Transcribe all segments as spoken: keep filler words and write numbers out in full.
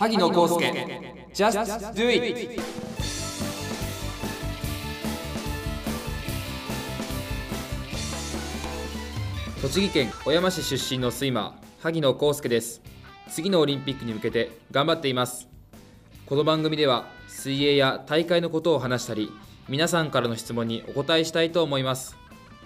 萩野公介 Just Do It。 栃木県小山市出身のスイマー萩野公介です。次のオリンピックに向けて頑張っています。この番組では水泳や大会のことを話したり、皆さんからの質問にお答えしたいと思います。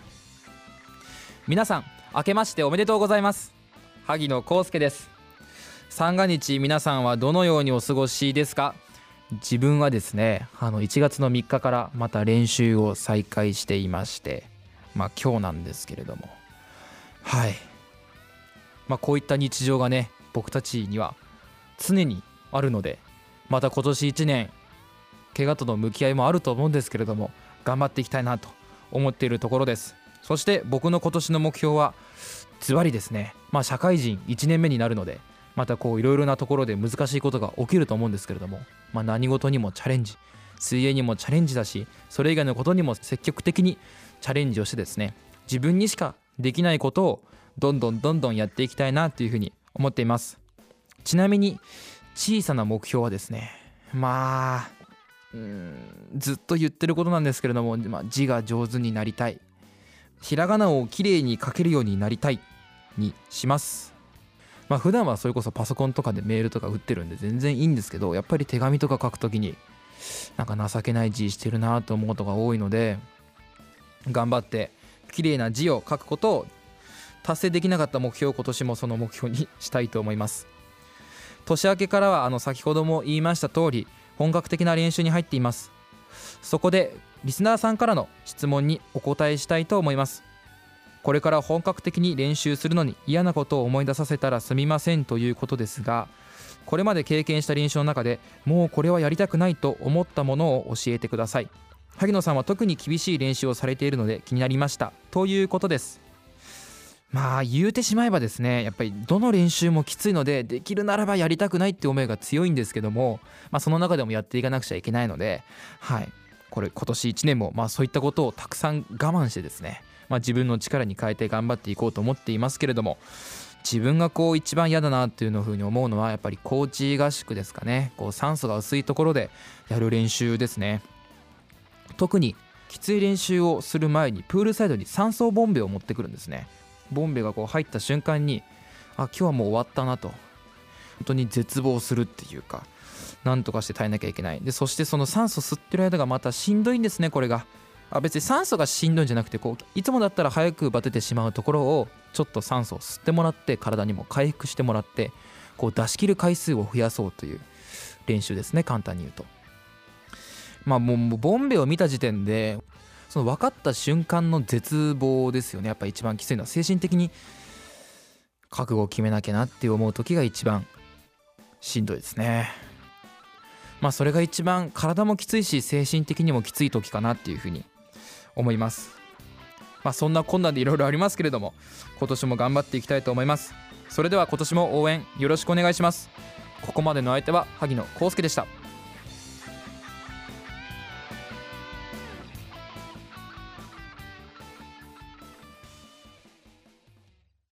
皆さん明けましておめでとうございます。萩野公介です。三が日、皆さんはどのようにお過ごしですか？自分はですね、あのいちがつのみっかからまた練習を再開していまして、まあ今日なんですけれども、はい、まあこういった日常がね、僕たちには常にあるので、また今年いちねん怪我との向き合いもあると思うんですけれども、頑張っていきたいなと思っているところです。そして僕の今年の目標はズバリですね、まあ社会人いちねんめになるので、またこういろいろなところで難しいことが起きると思うんですけれども、まあ何事にもチャレンジ、水泳にもチャレンジだし、それ以外のことにも積極的にチャレンジをしてですね、自分にしかできないことをどんどんどんどんやっていきたいなというふうに思っています。ちなみに小さな目標はですね、まあうーんずっと言ってることなんですけれども、まあ、字が上手になりたい、ひらがなをきれいに書けるようになりたいにします。まあ普段はそれこそパソコンとかでメールとか打ってるんで全然いいんですけど、やっぱり手紙とか書くときになんか情けない字してるなと思うことが多いので、頑張って綺麗な字を書くことを達成できなかった目標を今年もその目標にしたいと思います。年明けからはあの先ほども言いました通り、本格的な練習に入っています。そこでリスナーさんからの質問にお答えしたいと思います。これから本格的に練習するのに嫌なことを思い出させたらすみませんということですが、これまで経験した練習の中でもうこれはやりたくないと思ったものを教えてください。萩野さんは特に厳しい練習をされているので気になりましたということです。まあ言うてしまえばですね、やっぱりどの練習もきついので、できるならばやりたくないって思いが強いんですけども、まあその中でもやっていかなくちゃいけないので、はいこれ今年いちねんもまあそういったことをたくさん我慢してですね、まあ自分の力に変えて頑張っていこうと思っていますけれども、自分がこう一番嫌だなっていうのふうに思うのはやっぱり高地合宿ですかね。こう酸素が薄いところでやる練習ですね。特にきつい練習をする前にプールサイドに酸素ボンベを持ってくるんですね。ボンベがこう入った瞬間に、あ、今日はもう終わったなと、本当に絶望するっていうか、なんとかして耐えなきゃいけない。でそしてその酸素吸ってる間がまたしんどいんですね。これがあ別に酸素がしんどいんじゃなくて、こういつもだったら早くバテてしまうところをちょっと酸素を吸ってもらって、体にも回復してもらって、こう出し切る回数を増やそうという練習ですね、簡単に言うと。まあもうボンベを見た時点でその分かった瞬間の絶望ですよね。やっぱ一番きついのは精神的に覚悟を決めなきゃなって思う時が一番しんどいですね。まあそれが一番体もきついし精神的にもきつい時かなっていうふうに思います。まあそんなこんなでいろいろありますけれども、今年も頑張っていきたいと思います。それでは今年も応援よろしくお願いします。ここまでの相手は萩野公介でした。